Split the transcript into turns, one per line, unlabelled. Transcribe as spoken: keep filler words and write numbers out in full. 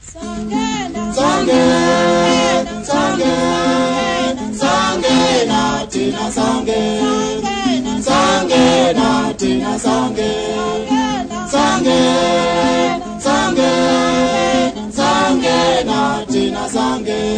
Sangena, sangena, sangena, sangena, tina sangena, sangena, tina sangena, sangena, sangena, sangena, tina sangena.